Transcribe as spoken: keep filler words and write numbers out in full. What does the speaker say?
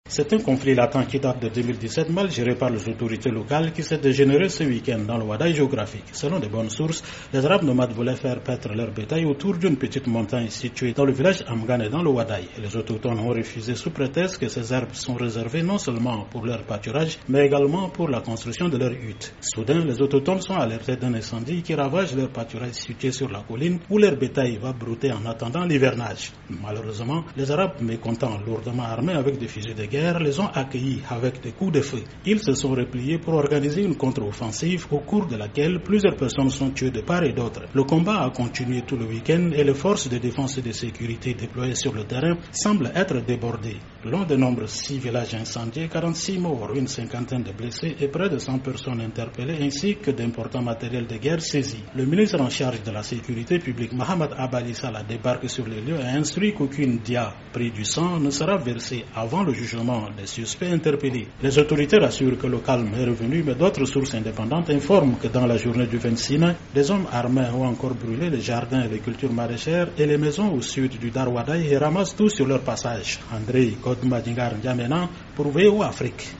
C'est un conflit latent qui date de deux mille dix-sept, mal géré par les autorités locales, qui s'est dégénéré ce week-end dans le Wadaï géographique. Selon de bonnes sources, les Arabes nomades voulaient faire paître leur bétail autour d'une petite montagne située dans le village Amgane dans le Wadaï. Les autochtones ont refusé sous prétexte que ces herbes sont réservées non seulement pour leur pâturage, mais également pour la construction de leurs huttes. Soudain, les autochtones sont alertés d'un incendie qui ravage leur pâturage situé sur la colline où leur bétail va brouter en attendant l'hivernage. Malheureusement, les Arabes, mécontents, lourdement armés avec des fusils de guerre, les ont accueillis avec des coups de feu. Ils se sont repliés pour organiser une contre-offensive au cours de laquelle plusieurs personnes sont tuées de part et d'autre. Le combat a continué tout le week-end et les forces de défense et de sécurité déployées sur le terrain semblent être débordées. L'un des nombres six villages incendiés, quarante-six morts, une cinquantaine de blessés et près de cent personnes interpellées ainsi que d'importants matériels de guerre saisis. Le ministre en charge de la sécurité publique, Mohamed Abali Salah, débarque sur les lieux et a instruit qu'aucune dia pris du sang ne sera versée avant le jugement des suspects interpellés. Les autorités rassurent que le calme est revenu, mais d'autres sources indépendantes informent que dans la journée du vingt-six mai, des hommes armés ont encore brûlé les jardins et les cultures maraîchères et les maisons au sud du Darwadaï et ramassent tout sur leur passage. André Kodmadingar N'Djamena pour V O Afrique.